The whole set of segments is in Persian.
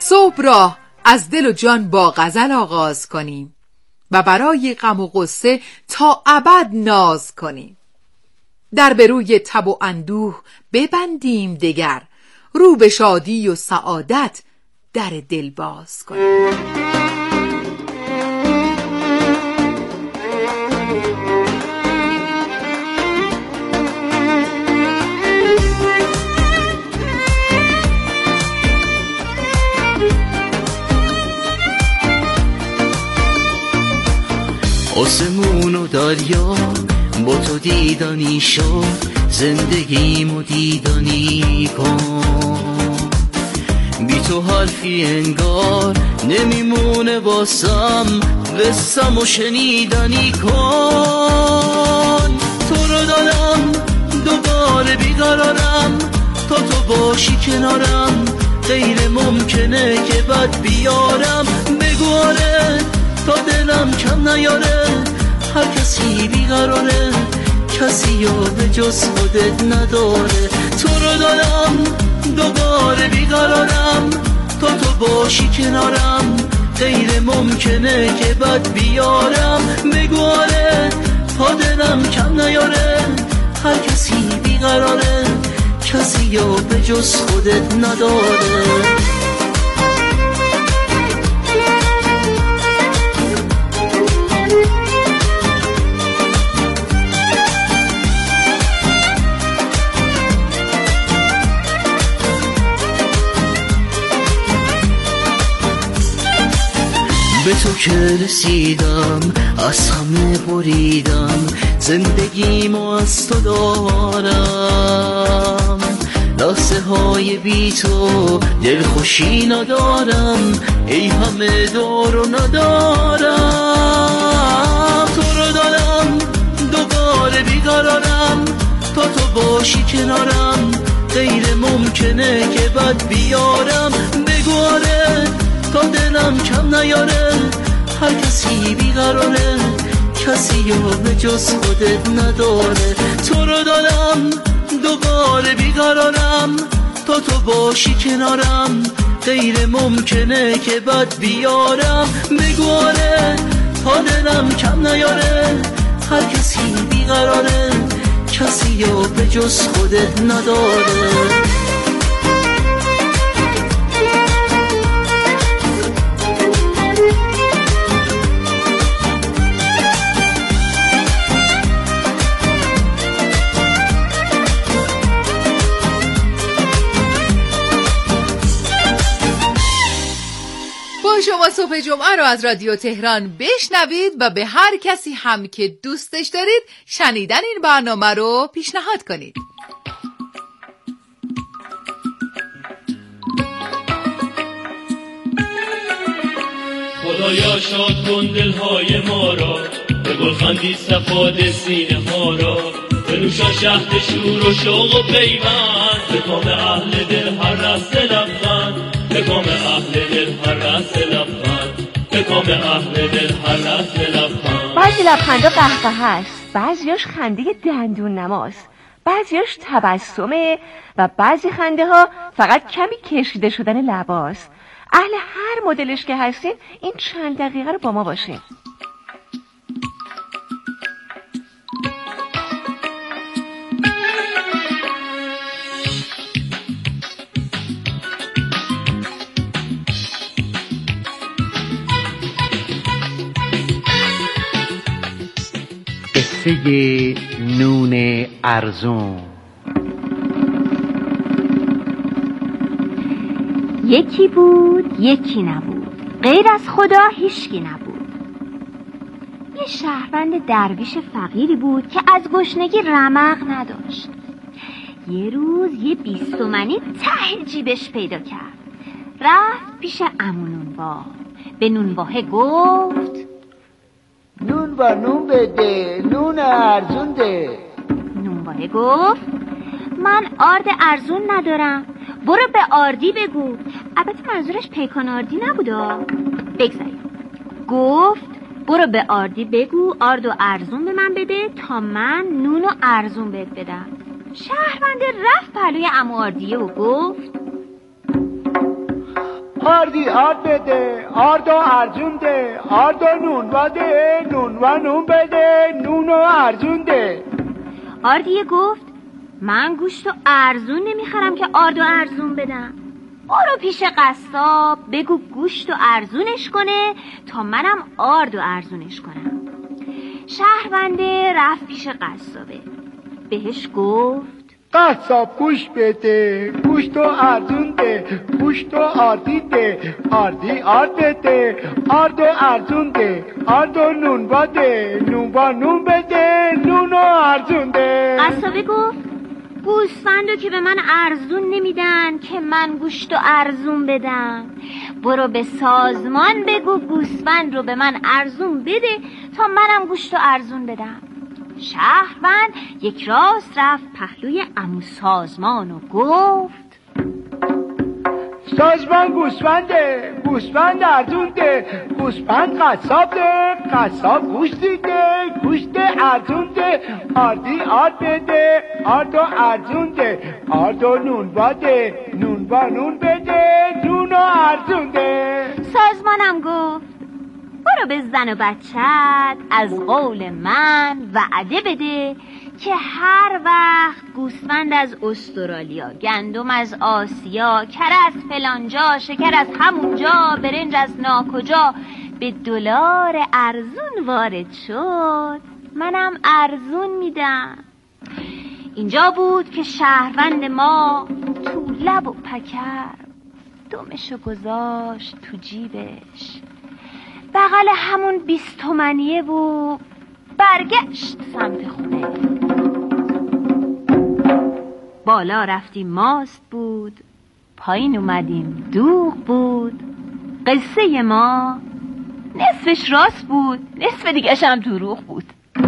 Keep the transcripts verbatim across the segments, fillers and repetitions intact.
صبح را از دل و جان با غزل آغاز کنیم و برای غم و غصه تا ابد ناز کنیم. در به روی تب و اندوه ببندیم دگر، رو به شادی و سعادت در دل باز کنیم. آسمون و دریا با تو دیدنی شد، زندگیمو دیدنی کن. بی تو حرفی انگار نمیمونه واسم، قصم و شنیدنی کن. تو رو دارم دوباره بیقرارم، تا تو باشی کنارم غیر ممکنه که بد بیارم. بگو آره تا دلم کم نیاره، هر کسی بیقراره کسی رو به جز خودت نداره. تو رو دارم دوباره بیقرارم، تا تو باشی کنارم غیر ممکنه که بد بیارم. بگو آره تا دلم کم نیاره، هر کسی بیقراره کسی رو به جز خودت نداره. به تو که رسیدم از همه بریدم، زندگیمو از تو دارم. لحظه های بی تو دل خوشی ندارم، ای همه دارو ندارم. تو رو دارم دوباره بیقرارم، تا تو باشی کنارم غیر ممکنه که بد بیارم. بگو آره تا دلم کم نیاره، هر کسی بیقراره کسی رو به جز خودت نداره. تو رو دارم دوباره بیقرارم، تا تو باشی کنارم غیر ممکنه که بد بیارم. بگو آره تا دلم کم نیاره، هر کسی بیقراره کسی رو به جز خودت نداره. شما صبح جمعه رو از رادیو تهران بشنوید و به هر کسی هم که دوستش دارید شنیدن این برنامه رو پیشنهاد کنید. خدایا شاد کن دلهای ما را، به گلخندی صفاد سینه ها را، به نوشا شهد شور و شوق و پیوند، به کام اهل دل هر رست لبخند، به کام اهل دل هر رست لبخند، به کام اهل دل هر رست لبخند. بعضی لبخندا قهقه هست، بعضیاش خنده دندون نماست، بعضیاش تبسمه و بعضی خنده ها فقط کمی کشیده شدن لباست. اهل هر مدلش که هستین این چند دقیقه رو با ما باشین. قصه نون ارزون. یکی بود یکی نبود، غیر از خدا هیچکی نبود. یه شهروند درویش فقیری بود که از گشنگی رمق نداشت. یه روز یه بیست تومنی ته جیبش پیدا کرد. رفت پیش عمو نونوا، به نونواه گفت نون با نون بده، نون ارزون ده. نونواه گفت من آرد ارزون ندارم، برو به آردی بگو. البته منظورش پیکان آردی نبودا، بگذاریم. گفت برو به آردی بگو آرد و ارزون به من بده تا من نون و ارزون بهت بدم. شهرونده رفت پلوی عمو آردیه و گفت آردی آرد بده، آرد و ارزون ده، آرد و نون بده، نون و نون بده، نون و ارزون ده. آردیه گفت من گوشت و ارزون نمیخرم که آرد و ارزون بدم. برو پیش قصاب بگو گوشت و ارزونش کنه تا منم آرد و ارزونش کنم. شهرونده رفت پیش قصابه، بهش گفت قصاب گوش بده، گوشت و ارزون ده، گوشت و آردی ده، آردی آرد بده، آرد و ارزون ده، آرد و نون بده، نون با نون بده، نون و ارزون ده. قصابه گفت گوسفندو که به من ارزون نمیدن که من گوشت و ارزون بدم. برو به سازمان بگو گوسفند رو به من ارزون بده تا منم گوشت و ارزون بدم. شهروند یک راست رفت پهلوی عمو سازمان و گفت سازمان گوسفنده، گوسفند ارزون ده، گوسفند قصاب ده، قصاب گوشت ده، گوشت ارزون ده، آردی آرد بده، آرد و ارزون ده، آرد و نون باده، نون با نون بده، نون و ارزون ده. سازمانم گفت برو به زن و بچت از قول من وعده بده که هر وقت گوسفند از استرالیا، گندم از آسیا، کره از فلانجا، شکر از همونجا، برنج از ناکجا به دلار ارزون وارد شد منم ارزون میدم. اینجا بود که شهروند ما تو لب و پکر دمشو گذاشت تو جیبش، بغل همون بیست تومنیه و برگشت سمت خونه. بالا رفتیم ماست بود، پایین اومدیم دوغ بود. قصه ما نصفش راست بود، نصف دیگه‌ش هم دروغ بود.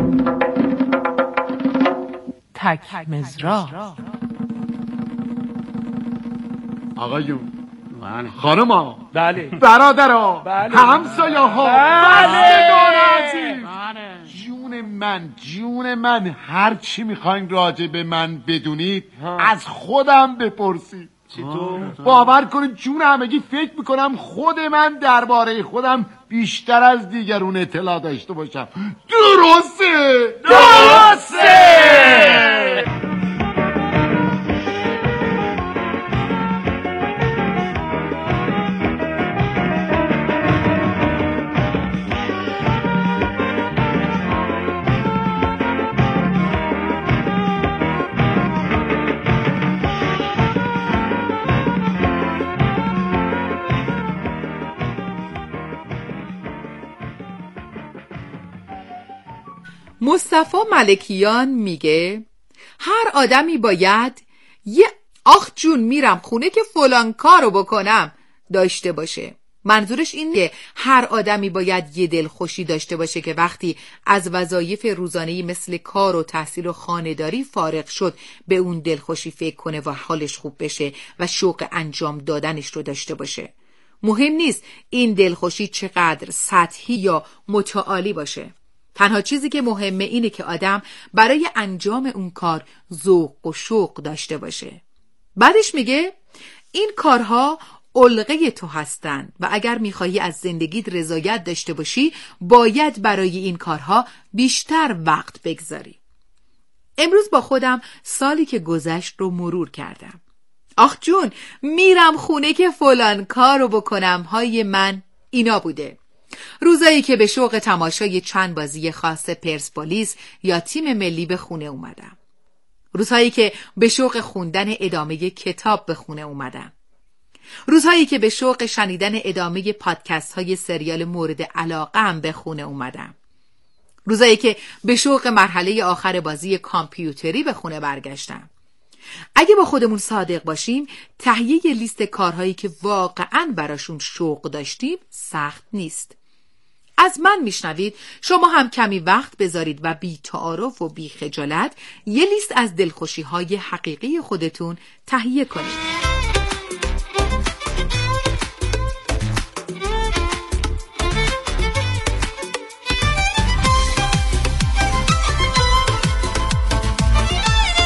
تک مزرا. آقایون، خانما، بله، برادرها، بله، همسایه‌ها، بستگان عزیز، جون من، جون من، هر چی میخواین راجع به من بدونید از خودم بپرسید. چطور؟ باور کنید جون همگی فکر میکنم خود من درباره خودم بیشتر از دیگرون اطلاع داشته باشم. درسته؟ درسته! مصطفی ملکیان میگه هر آدمی باید یه آخ جون میرم خونه که فلان کارو بکنم داشته باشه. منظورش اینه هر آدمی باید یه دلخوشی داشته باشه که وقتی از وظایف روزانه‌ای مثل کار و تحصیل و خانه‌داری فارغ شد به اون دلخوشی فکر کنه و حالش خوب بشه و شوق انجام دادنش رو داشته باشه. مهم نیست این دلخوشی چقدر سطحی یا متعالی باشه. تنها چیزی که مهمه اینه که آدم برای انجام اون کار ذوق و شوق داشته باشه. بعدش میگه این کارها علقه تو هستن و اگر میخوایی از زندگیت رضایت داشته باشی باید برای این کارها بیشتر وقت بگذاری. امروز با خودم سالی که گذشت رو مرور کردم. آخ جون میرم خونه که فلان کارو بکنم های من اینا بوده. روزایی که به شوق تماشای چند بازی خاص پرسپولیس یا تیم ملی به خونه اومدم. روزهایی که به شوق خوندن ادامه کتاب به خونه اومدم. روزهایی که به شوق شنیدن ادامه پادکست های سریال مورد علاقه هم به خونه اومدم. روزایی که به شوق مرحله آخر بازی کامپیوتری به خونه برگشتم. اگه با خودمون صادق باشیم تهیه لیست کارهایی که واقعاً براشون شوق داشتیم سخت نیست. از من میشنوید، شما هم کمی وقت بذارید و بی تعارف و بی خجالت یه لیست از دلخوشی های حقیقی خودتون تهیه کنید.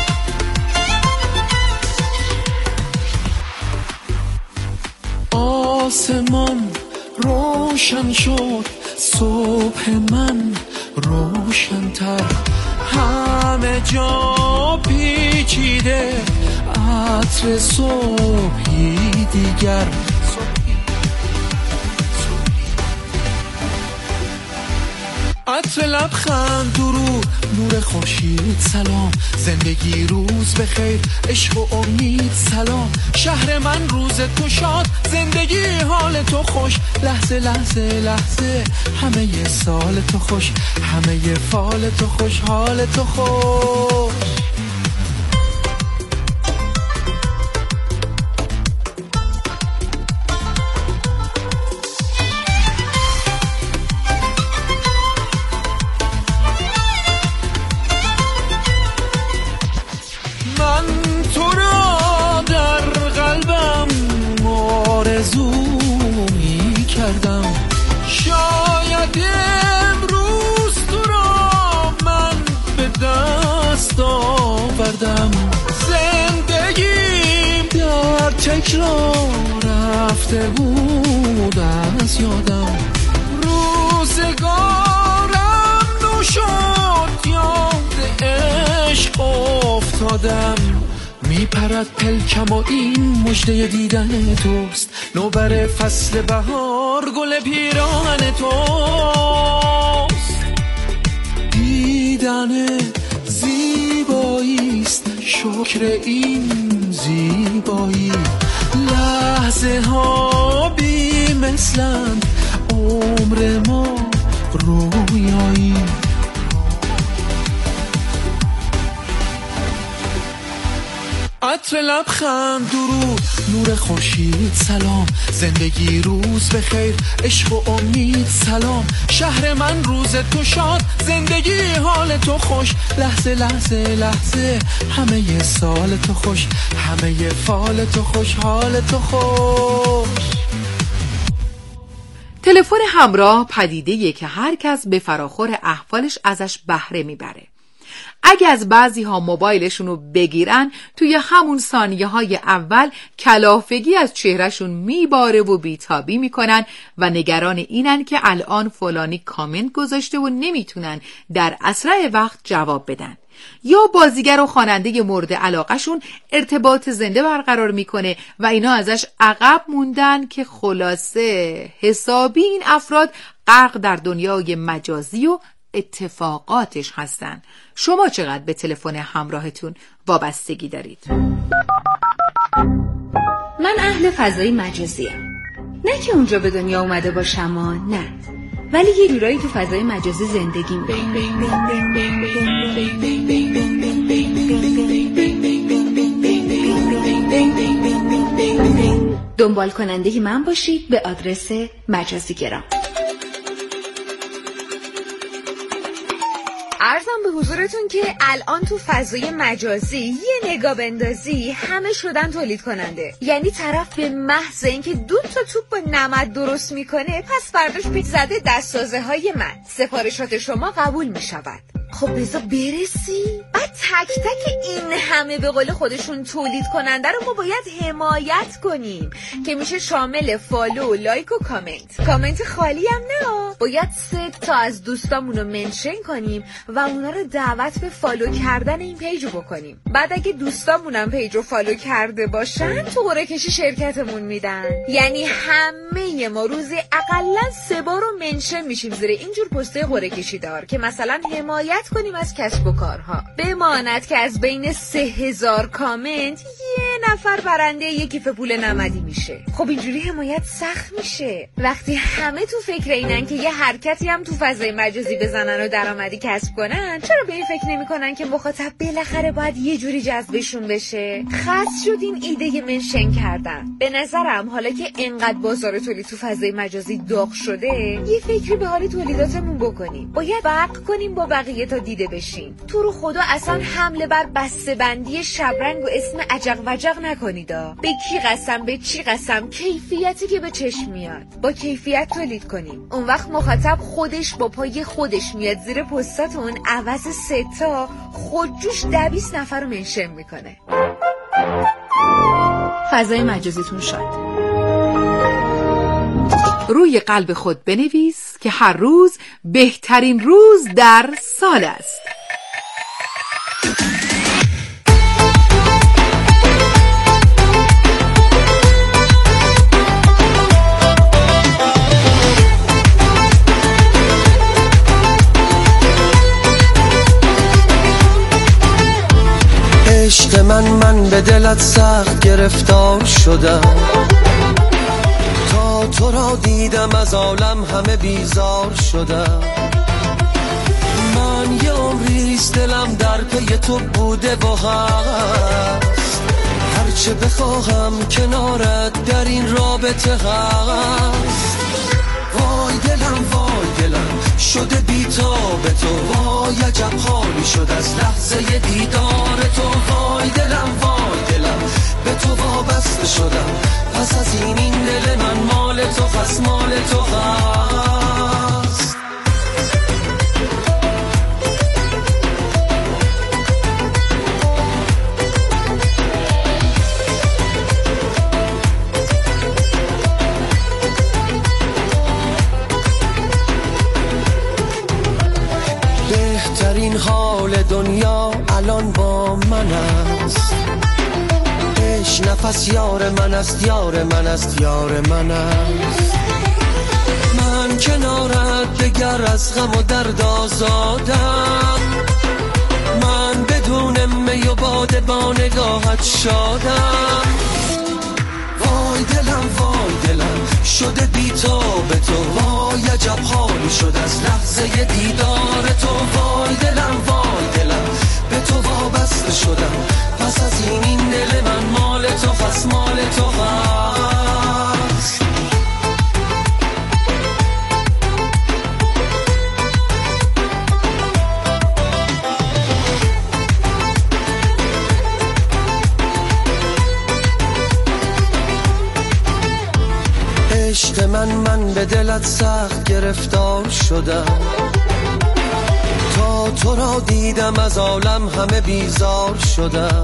آه آسمان روشن شد، صبح من روشن‌تر، همه جا پیچیده عطر صبحی دیگر. عطر لبخند، درود، نور خورشید، سلام، زندگی روز بخیر، عشق و امید، سلام، شهر من روز تو شاد، زندگی حال تو خوش، لحظه لحظه لحظه همه ی سال تو خوش، همه ی فال تو خوش، حال تو خوش. شاید امروز تو را من به دست آوردم، زندگیم در تکرار رفته بود از یادم، روزگارم نو شد یاد عشق افتادم، میپرد پلکم و این مژده دیدن توست، نوبر فصل بهار گل پیراهن توست، دیدن زیباییست شکر این زیبایی، لحظه ها بی مثلند عمر ما رویایی. عطر لبخند، درود، نور خورشید، سلام، زندگی روز بخیر، عشق و امید، سلام، شهر من روز تو شاد، زندگی حال تو خوش، لحظه لحظه لحظه همه ی سال تو خوش، همه ی فال تو خوش، حال تو خوش. تلفن همراه پدیده‌ایه که هر کس به فراخور احوالش ازش بهره میبره. اگه از بعضی ها موبایلشون رو بگیرن، توی همون ثانیه های اول کلافگی از چهرهشون میباره و بیتابی میکنن و نگران اینن که الان فلانی کامنت گذاشته و نمیتونن در اسرع وقت جواب بدن. یا بازیگر و خواننده مورد علاقهشون ارتباط زنده برقرار میکنه و اینا ازش عقب موندن که خلاصه حسابی این افراد غرق در دنیای مجازی و اتفاقاتش هستن. شما چقدر به تلفن همراهتون وابستگی دارید؟ من اهل فضای مجازیم، نه که اونجا به دنیا اومده باشم و نه، ولی یه جورایی تو فضای مجازی زندگی میکنم. دنبال کننده من باشید به آدرس مجازی گرام. عرضم به حضورتون که الان تو فضای مجازی یه نگاه بندازی همه شدن تولید کننده. یعنی طرف به محض اینکه دو تا توپ با نمد درست میکنه، پس فرداش پیچ زده دستسازه های من، سفارشات شما قبول میشود. خب بذار برسی. بعد تک تک این همه به قول خودشون تولید کننده رو ما باید حمایت کنیم که میشه شامل فالو، لایک و کامنت. کامنت خالی هم نه، باید سه تا از دوستامون رو منشن کنیم و اونا رو دعوت به فالو کردن این پیج رو بکنیم. بعد اگه دوستامونم پیج رو فالو کرده باشن، تو قرعه کشی شرکتمون میدن. یعنی همه ما روزی اقلا سه بار رو منشن میشیم زیر اینجور پستای قرعه کشی دار که مثلا حمایت کنیم از کسب و کارها. بماند که از بین سه هزار کامنت یه نفر برنده یه کیف پول نمدی میشه. خب اینجوری حمایت سخت میشه. وقتی همه تو فکر اینن که یه حرکتی هم تو فضای مجازی بزنن و درآمدی کسب کنن، چرا به این فکر نمیکنن که مخاطب بالاخره باید یه جوری جذبشون بشه؟ خاص شد این ایده منشن کردن. به نظرم حالا که اینقدر بازار تولید تو فضای مجازی داغ شده، یه فکری به حال تولیداتمون بکنیم. باید برق کنیم با بقیه تا دیده بشین. تو رو خدا اصلا حمله بر بسته‌بندی شبرنگ و اسم عجق وجق نکنیدا. به کی قسم به چی قسم، کیفیتی که به چشم میاد با کیفیت تولید کنیم. اون وقت مخاطب خودش با پای خودش میاد زیر پستاتون، عوض سه تا خودجوش ده بیست نفر رو منشن میکنه. فضای مجازیتون شاد. روی قلب خود بنویس که هر روز بهترین روز در سال است. عشق من من به دلت سخت گرفتار شدم، تا تو را دیدم از عالم همه بیزار شدم. من یه عمریست دلم در پی تو بوده و هست، هرچه بخواهم کنارت در این رابطه هست. وای دلم وای دلم شده بی‌تاب تو، وای عجب حالی شد از لحظه دیدار تو. وای دلم وای دلم به تو وابسته شدم، پس از این این دل من مال تو پس مال تو هست. بهترین حال دنیا الان با من است، عشق نفس یار من است، یار من است، یار من است. من کنارت دگر از غم و درد آزادم، من بدون می و باده با نگاهت شادم. وای دلم وای دلم شده بی‌تاب تو، وای عجب حالی شد از لحظه دیدار تو. وای دلم وای دلم به تو وابسته شدم، پس از این این دل من مال تو پس مال تو هست. عشق من من به دلت سخت گرفتار شدم، تا تو را دیدم از عالم همه بیزار شدم.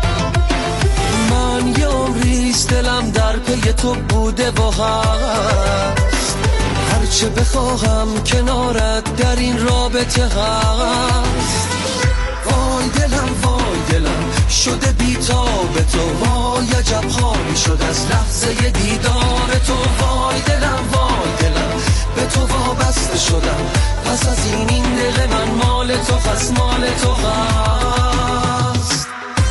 من یه عمریست دلم در پی تو بوده و هست، هرچه بخواهم کنارت در این رابطه هست. وای دلم وای دلم شده بی‌تاب تو، وای عجب حالی شد از لحظه دیدار تو. وای دلم وای دلم به تو وابسته شدم، پس از این این دل من مال تو پس مال تو هست.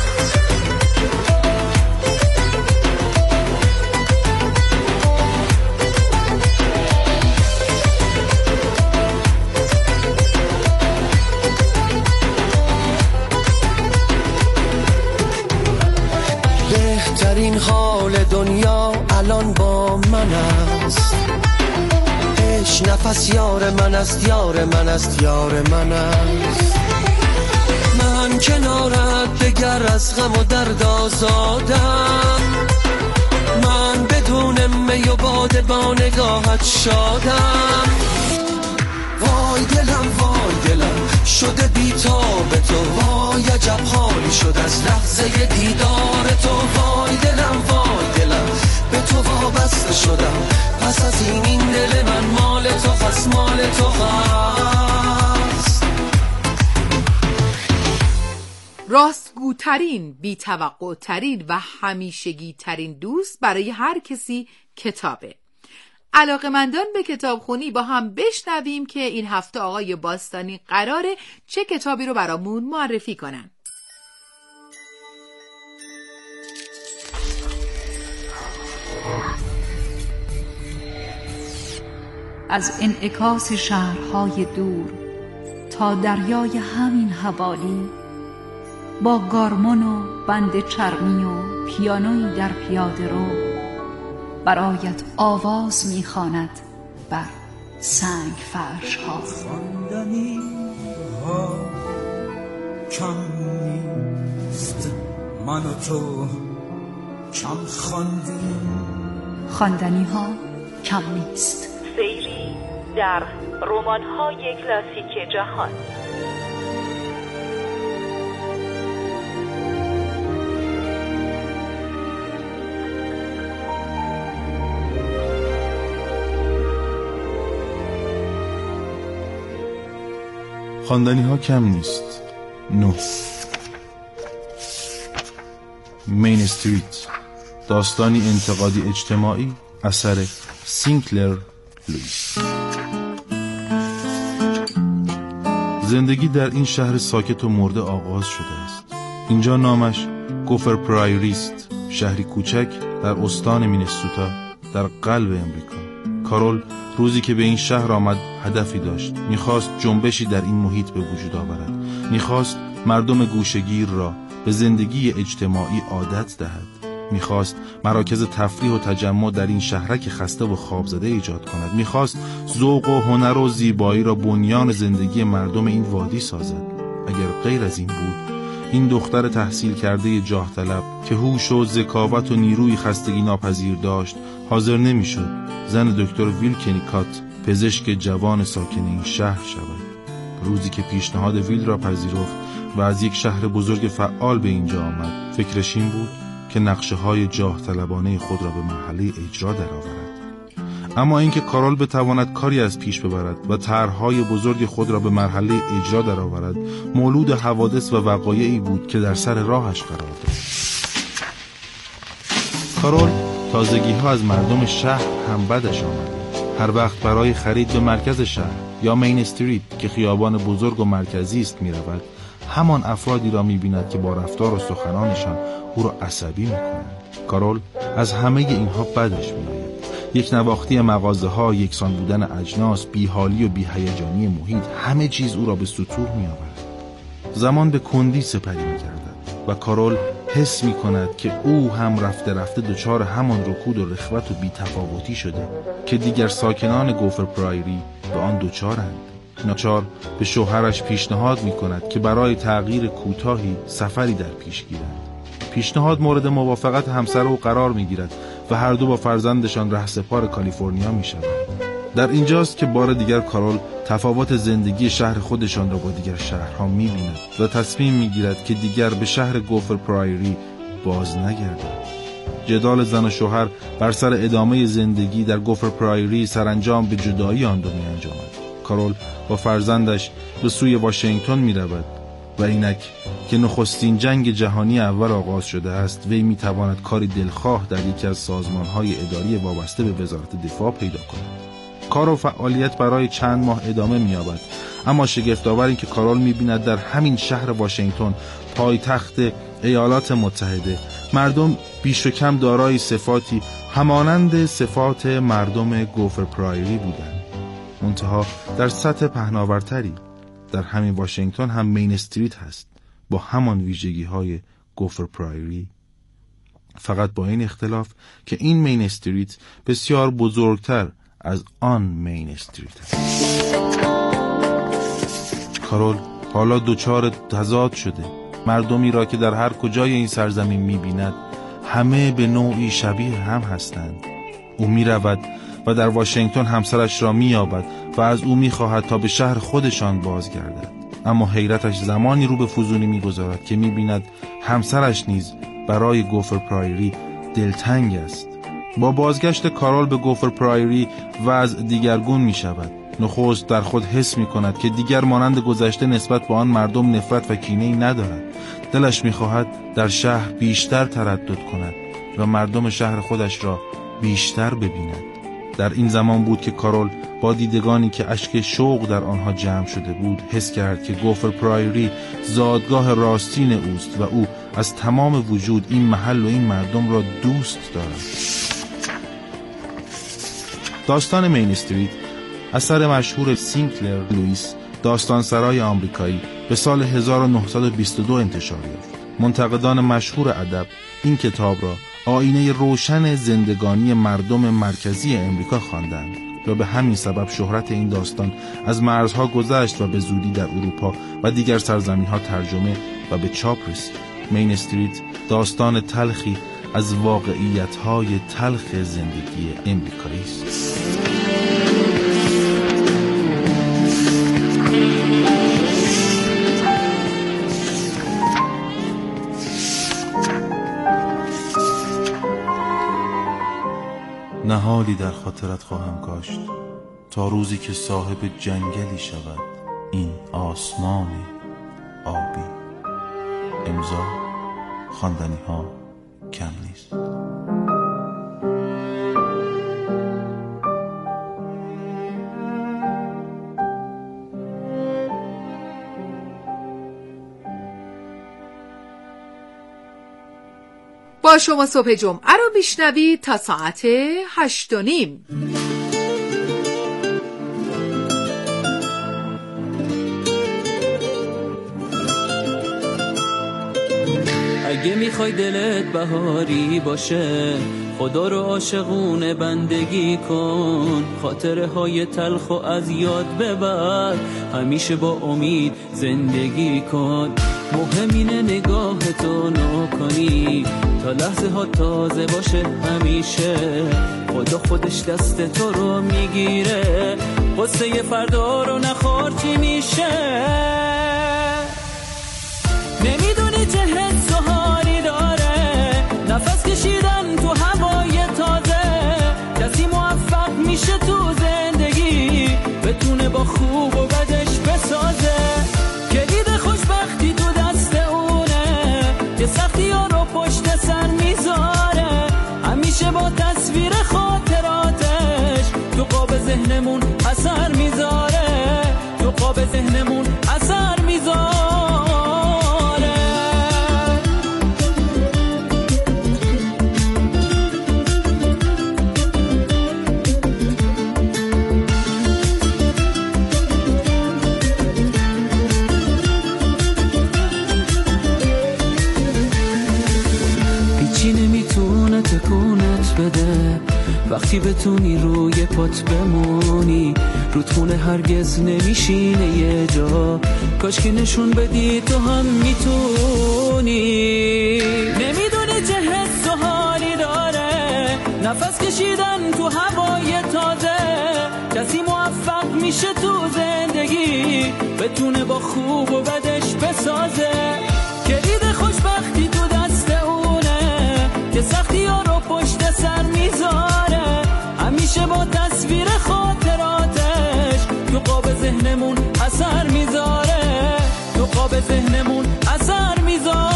بهترین حال دنیا الان با من است، عشق نفس یار من است، یار من است، یار من است. من کنارت دگر از غم و درد آزادم، من بدون می و باده با نگاهت شادم. وای دلم وای دلم شده بی‌تاب تو، وای عجب حالی شد از لحظه دیدار تو. وای دلم وای دلم به تو وابسته شدم، پس از این این دل من مال تو پس مال تو هست. راستگوترین، بی‌توقع‌ترین و همیشگی‌ترین دوست برای هر کسی کتابه. علاقه‌مندان به کتابخونی با هم بشنویم که این هفته آقای باستانی قراره چه کتابی رو برامون معرفی کنن. از انعکاس شهرهای دور تا دریای همین حوالی، با گارمون و بند چرمی و پیانویی در پیاده رو، برایت آواز میخواند بر سنگ فرش ها. خواندنی ها کم نیست، من و تو کم خواندیم. خواندنی ها کم نیست. سیری در رمان های کلاسیک جهان. خواندنی ها کم نیست. نه. مین استریت، داستانی انتقادی اجتماعی اثر سینکلر لوئیس. زندگی در این شهر ساکت و مرده آغاز شده است. اینجا نامش گوفر پرایری است، شهری کوچک در استان مینسوتا در قلب امریکا. کارول روزی که به این شهر آمد هدفی داشت. میخواست جنبشی در این محیط به وجود آورد. میخواست مردم گوشه‌گیر را به زندگی اجتماعی عادت دهد. میخواست مراکز تفریح و تجمع در این شهرک خسته و خوابزده ایجاد کند. میخواست ذوق و هنر و زیبایی را بنیان زندگی مردم این وادی سازد. اگر غیر از این بود، این دختر تحصیل کرده جاه طلب که هوش و ذکاوت و نیروی خستگی ناپذیر داشت، حاضر نمیشد زن دکتر ویل کنیکات، پزشک جوان ساکن این شهر شود. روزی که پیشنهاد ویل را پذیرفت و از یک شهر بزرگ فعال به اینجا آمد، فکرش این بود که نقشه های جاه طلبانه خود را به مرحله اجرا درآورد. اما اینکه کارول بتواند کاری از پیش ببرد و طرح‌های بزرگ خود را به مرحله اجرا درآورد، مولود حوادث و وقایعی بود که در سر راهش قرار داشت. کارول تازگی‌ها از مردم شهر هم بدش آمد. هر وقت برای خرید به مرکز شهر یا مین استریت که خیابان بزرگ و مرکزی است می‌رود، همان افرادی را می‌بیند که با رفتار و سخنانشان او را عصبی می‌کنند. کارول از همه اینها بدش می‌آید. یک نواختی مغازه‌ها، یکسان بودن اجناس، بیحالی و بی‌هیجانی محیط، همه چیز او را به ستوه می‌آورد. زمان به کندی سپری می‌گردد و کارول حس می‌کند که او هم رفته رفته دچار همان رکود و رخوت و بی‌تفاوتی شده که دیگر ساکنان گوفر پرایری به آن دچارند. ناچار به شوهرش پیشنهاد می‌کند که برای تغییر کوتاهی سفری در پیش گیرند. پیشنهاد مورد موافقت همسر او قرار می‌گیرد و هر دو با فرزندشان رهسپار کالیفرنیا می‌شوند. در اینجاست که بار دیگر کارول تفاوت زندگی شهر خودشان را با دیگر شهرها می‌بیند و تصمیم می‌گیرد که دیگر به شهر گوفر پرایری باز نگردد. جدال زن و شوهر بر سر ادامه زندگی در گوفر پرایری سرانجام به جدایی آن دو می‌انجامد. کارول با فرزندش به سوی واشنگتن می‌رود و اینک که نخستین جنگ جهانی اول آغاز شده است، وی می‌تواند کاری دلخواه در یکی از سازمان‌های اداری وابسته به وزارت دفاع پیدا کند. کار و فعالیت برای چند ماه ادامه می‌یابد، اما شگفت‌آور این که کارول می‌بیند در همین شهر واشنگتن، پایتخت ایالات متحده، مردم بیش و کم دارای صفاتی همانند صفات مردم گوفر پرایری بودند، منتها در سطح پهناورتری. در همین واشنگتن هم مین استریت هست با همان ویژگی‌های گوفر پرایری، فقط با این اختلاف که این مین استریت بسیار بزرگتر از آن مین استریت هست. کارول حالا دوچار تضاد شده. مردمی را که در هر کجای این سرزمین می‌بیند همه به نوعی شبیه هم هستند. او می‌رود و در واشنگتن همسرش را می‌یابد و از او می‌خواهد تا به شهر خودشان بازگردد. اما حیرتش زمانی رو به فزونی می‌گذارد که می‌بیند همسرش نیز برای گوفر پرایری دلتنگ است. با بازگشت کارول به گوفر پرایری وضع دیگرگون می‌شود. نخست در خود حس می‌کند که دیگر مانند گذشته نسبت به آن مردم نفرت و کینه‌ای ندارد. دلش می‌خواهد در شهر بیشتر تردد کند و مردم شهر خودش را بیشتر ببیند. در این زمان بود که کارول با دیدگانی که اشک شوق در آنها جمع شده بود حس کرد که گوفر پرایری زادگاه راستین اوست و او از تمام وجود این محل و این مردم را دوست دارد. داستان مین استریت اثر مشهور سینکلر لوئیس، داستانسرای آمریکایی، به سال هزار و نهصد و بیست و دو انتشار یافت. منتقدان مشهور ادب این کتاب را آینه روشن زندگانی مردم مرکزی امریکا خواندند و به همین سبب شهرت این داستان از مرزها گذشت و به زودی در اروپا و دیگر سرزمین‌ها ترجمه و به چاپ رسید. مین استریت داستان تلخی از واقعیت‌های تلخ زندگی امریکایی است. نهالی در خاطرت خواهم کاشت تا روزی که صاحب جنگلی شود این آسمان آبی. امضا خواندنی ها کم نیست. با شما صبح جمعه رو میشنوید تا ساعت هشت و نیم. اگه میخوای دلت بهاری باشه، خدا رو عاشقونه بندگی کن، خاطره های تلخ و از یاد ببر، همیشه با امید زندگی کن. مهم اینه نگاه تو نکنی تا لحظه ها تازه باشه همیشه، خدا خودش دست تو رو میگیره، قصه فردا رو نخور چی میشه. نمیدونی چه حس و حالی داره نفس کشیدن تو هوای تازه، کسی موفق میشه تو زندگی بتونه با خوب و بدش بسازه، کلید خوشبختی تو دست اونه که سختی ها رو پشت سر میذاره، همیشه با تصویر خاطراتش تو قاب ذهنمون اثر میذاره، تو قاب ذهنمون اثر میذاره. تکونت بده وقتی بتونی روی پات بمونی، رودخونه هرگز نمیشینه یه جا، کاش که نشون بدی تو هم میتونی. نمیدونی چه حس و حالی داره نفس کشیدن تو هوای تازه، کسی موفق میشه تو زندگی بتونه با خوب و بدش بسازه، کلید خوشبختی تو دست اونه که سختی ها رو پشت سر میذاره، همیشه با تصویر خاطراتش تو قاب ذهنمون اثر میذاره، تو قاب ذهنمون اثر میذاره.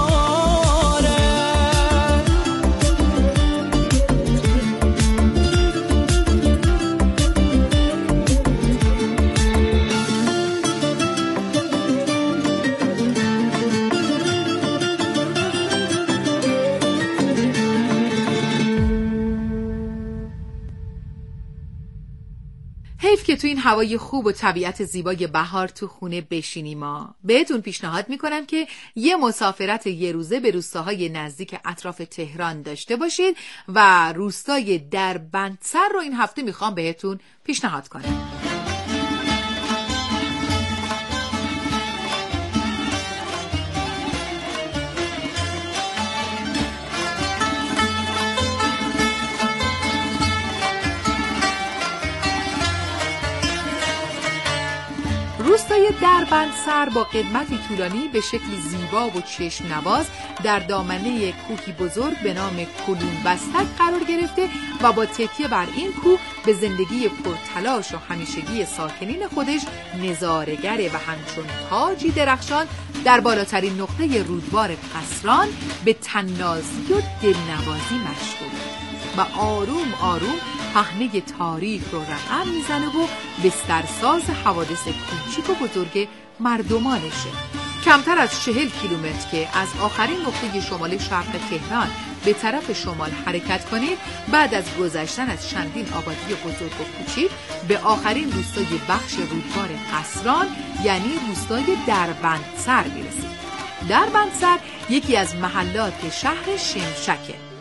حیف که تو این هوای خوب و طبیعت زیبای بهار تو خونه بشینیم. ما بهتون پیشنهاد میکنم که یه مسافرت یه روزه به روستاهای نزدیک اطراف تهران داشته باشید و روستای دربندسر رو این هفته میخوام بهتون پیشنهاد کنم. روستای دربندسر با قدمتی طولانی به شکلی زیبا و چشم نواز در دامنه کوهی بزرگ به نام کلون بستک قرار گرفته و با تکیه بر این کوه به زندگی پرتلاش و همیشگی ساکنین خودش نظاره‌گره و همچون تاجی درخشان در بالاترین نقطه رودبار قصران به طنازی و دلنوازی مشغول و آروم آروم پهنه تاریخ رو رقم میزنه و بسترساز حوادث کوچیک و بزرگ مردمانشه. کمتر از چهل کیلومتر که از آخرین نقطه شمال شرق تهران به طرف شمال حرکت کنید، بعد از گذشتن از چندین آبادی بزرگ و کوچیک به آخرین روستای بخش رودبار قصران یعنی روستای دربندسر میرسید. دربندسر یکی از محلات شهر شمشکه.